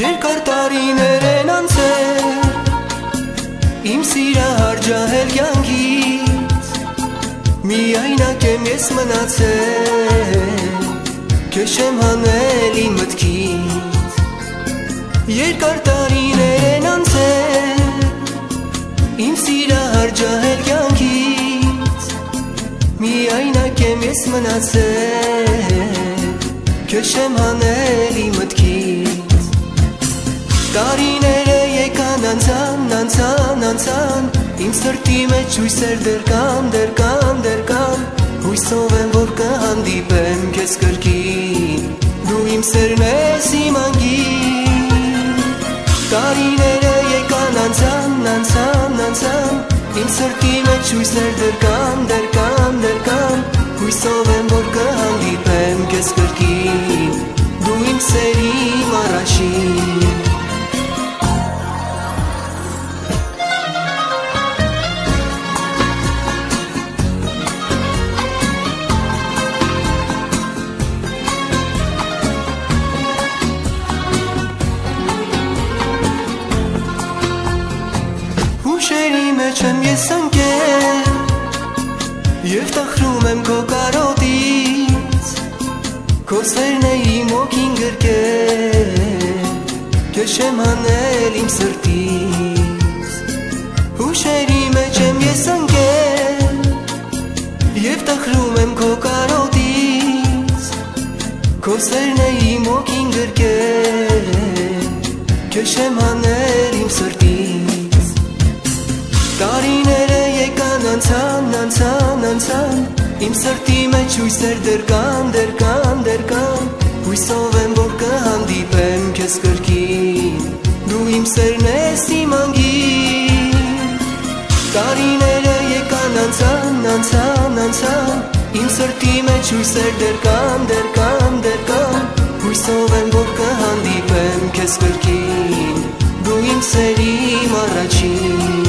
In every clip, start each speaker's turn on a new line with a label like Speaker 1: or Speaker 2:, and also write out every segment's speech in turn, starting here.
Speaker 1: Երկար տարիներ են անցել իմ սիրահար ջահել կյանքից, միայնակ եմ ես մնացել, քեզ չեմ հանել իմ մտքից։ Երկար տարիներ են անցել իմ սիրահար ջահել կյանքից, միայնակ եմ ես մնացել, քեզ չեմ հանել իմ մտքից։ Տարիները եկան անցան, իմ սրտի մեջ հույսեր դեռ կան, հույսով եմ, որ կհանդիպեմ քեզ կրկին, դու իմ սերն ես իմ անգին։ Տարիները եկան անցան, իմ սրտի մեջ հույսեր դեռ կան, հույսով եմ, որ կհանդիպեմ քեզ կրկին, դու իմ սերի իմ առաջին։ Հուշերի մեջ եմ ես ընկել և տխրում եմ քո կարոտից, քո սերն է իմ հոգին գրկել, քեզ չեմ հանել իմ սրտից։ Հուշերի մեջ եմ ես ընկել և տխրում եմ քո կարոտից, քո սերն է իմ հոգին գրկել, քեզ չեմ հանել իմ սրտից։ Տարիները եկան անցան, իմ սրտի մեջ հույսեր դեռ կան, հույսով եմ, որ կհանդիպեմ քեզ կրկին, դու իմ սերն ես իմ անգին։ Տարիները եկան անցան, իմ սրտի մեջ հույսեր դեռ կան, հույսով եմ, որ կհանդիպեմ քեզ կրկին, դու իմ սերի իմ առաջին։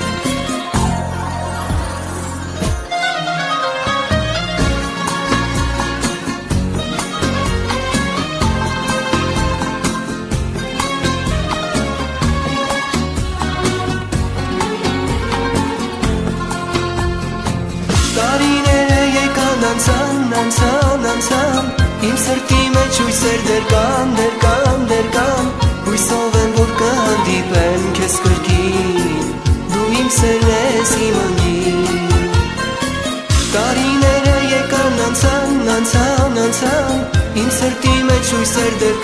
Speaker 1: Տարիները եկան անցան, իմ սրտի մեջ հույսեր դեռ կան, հույսով եմ, որ կհանդիպեմ քեզ կրկին, դու իմ սերն ես իմ անգին։ Տարիները եկան անցան, իմ սրտի մեջ հույսեր դեռ